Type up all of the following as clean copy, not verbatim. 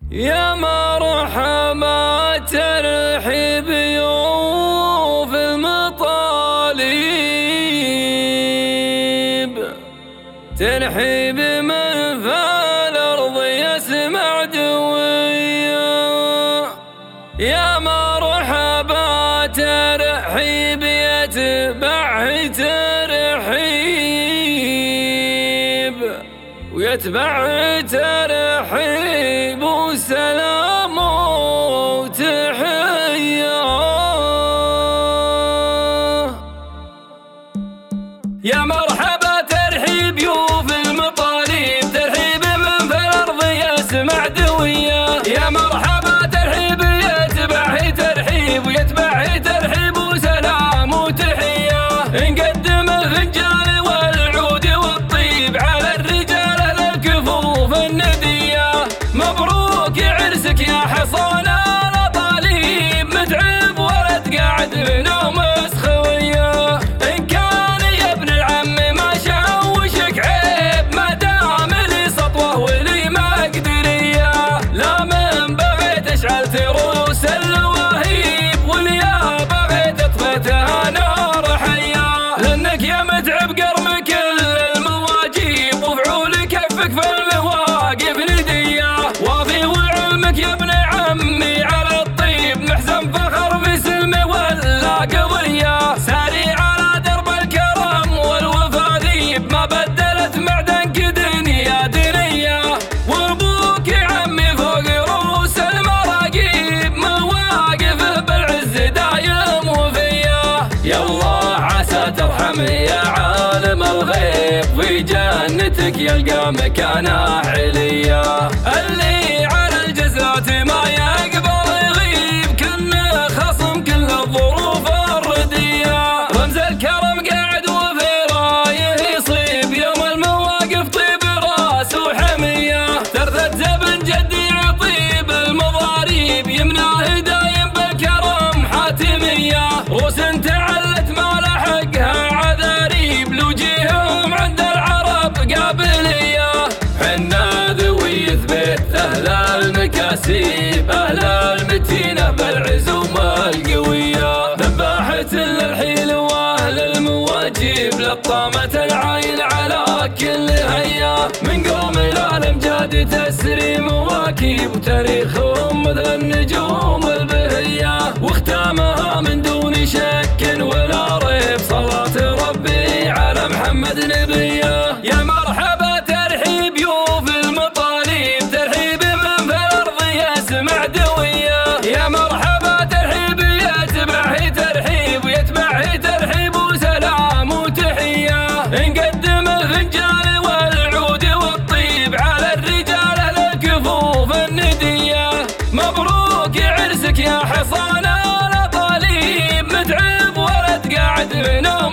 يا مرحبا ترحيب يوف المطالب، ترحيب من في الأرض يسمع دوية. يا مرحبا ترحيب يتبع ترحيب، ويتبع ترحيب وسلام وتحية. يا مرحبا ترحيب يوف المطالب، ترحيب من في الأرض يسمع دوية. يا مرحبا ترحيب يتبع ترحيب، ويتبع ترحيب وسلام وتحية. نقدم الفنجان والعود والطيب على الرجال الكفوف الندية. مبروك عرسك يا حصان الأطاليب، متعب ولد قاعد بنوم خوية. إن كان يا ابن العم ما شوشك عيب، ما دام لي سطوة ولي مقدرية. لا من بغيت اشعل تروس الوهيب، واليا بغيت اطفيتها نار حية. لانك يا متعب قرم كل المواجيب، وفعول كفك في المواقف ندية. وافي وعلمك يا ابن عمي على الطيب، محزن فخر في سلمه ولا قضية. ساري على درب الكرم والوفا ذيب، ما بدلت معدنك دنيا دنيا. وابوك يا عمي فوق رؤوس المراقيب، مواقف بالعز دايم وفيه. يا الله عسى ترحم يا عالم الغيب، في جنتك يلقى مكانه عليا. اللي على الجزات ما يقبل يغيب، كنه خصم كل الظروف الردية. رمز الكرم قاعد وفي رايه يصيب، يوم المواقف طيب راس وحمية. ترثة زبن جدي عطيب المضاريب، يمناه دايم بالكرم حاتمية. روس تعلت ما لحقها عذاريب، لوجيههم عند العرب قابلية. حنا ذوي يثبت أهل المكاسيب، أهل المتينة بالعزومة القوية. ذباحة للحيل وأهل المواجيب، لطامة العين على كل هيا. من قوم إلى الأمجاد تسري مواكب، وتاريخهم مثل النجوم البهية. واختامها من دون شك ولا ريب، صلاة ربي على محمد نبيه. يا مرحبا ترحيب يوف المطالب، ترحيب من في الأرض يسمع دوية. يا مرحبا ترحيب يتبع ترحيب، ويتبع ترحيب وسلام وتحية. نقدم الفنجان والعود والطيب على الرجال الكفوف الندية. مبروك عرسك يا حصان الأطاليب، متعب ولد قاعد بنوم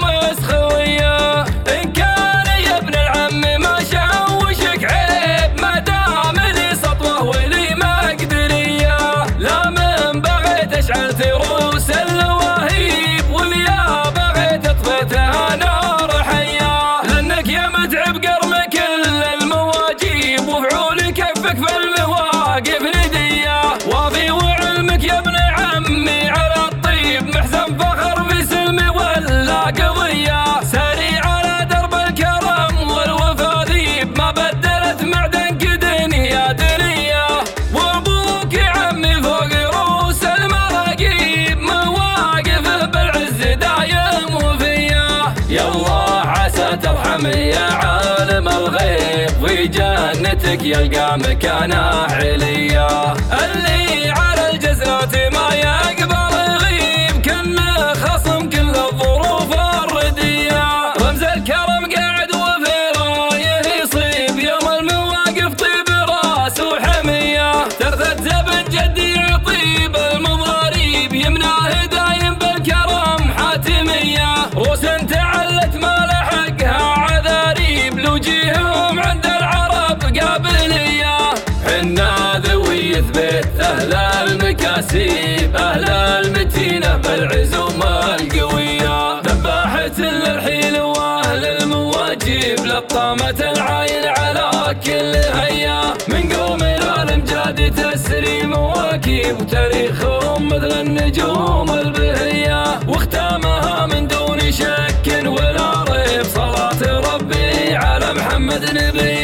خوية. إن كان يا ابن العم ما شوشك عيب، ما دام لي سطوة ولي مقدرية. لا من بغيت اشعل تروس الوهيب، واليا بغيت اطفيتها نار حية. لانك يا متعب قرم كل المواجيب، وفعول كفك في المواقف ندية. وافي وعلمك يا ابن عمي على الطيب، محزن فخر في سلمه ولا قضية. ساري على درب الكرم والوفا ذيب، ما بدلت معدنك دنيا دنيا. وابوك يا عمي فوق رؤوس المراقيب، مواقف بالعز دايم وفيه. يا الله عسى ترحم يا عالم الغيب، في جنتك يلقى مكانه عليا. اللي على الجزات ما يقبل يغيب، كنه خصم كل الظروف الردية. رمز الكرم قاعد وفي رايه يصيب، يوم المواقف طيب راس وحمية. ترثة زبن جدي عطيب المضاريب، يمناه دايم بالكرم حاتمية. روس تعلت ما لحقها عذاريب، لوجيههم عند العرب قابلية. حنا ذوي يثبت أهل المكاسيب، أهل المتينة بالعزومة القوية. ذباحة للحيل وأهل المواجيب، لطامة العين على كل هيا. من قوم إلى الأمجاد زاد تسليم واكيب وتاريخهم مثل النجوم البهية واختامها من دون شك ولا ريب صلاة ربي على محمد نبي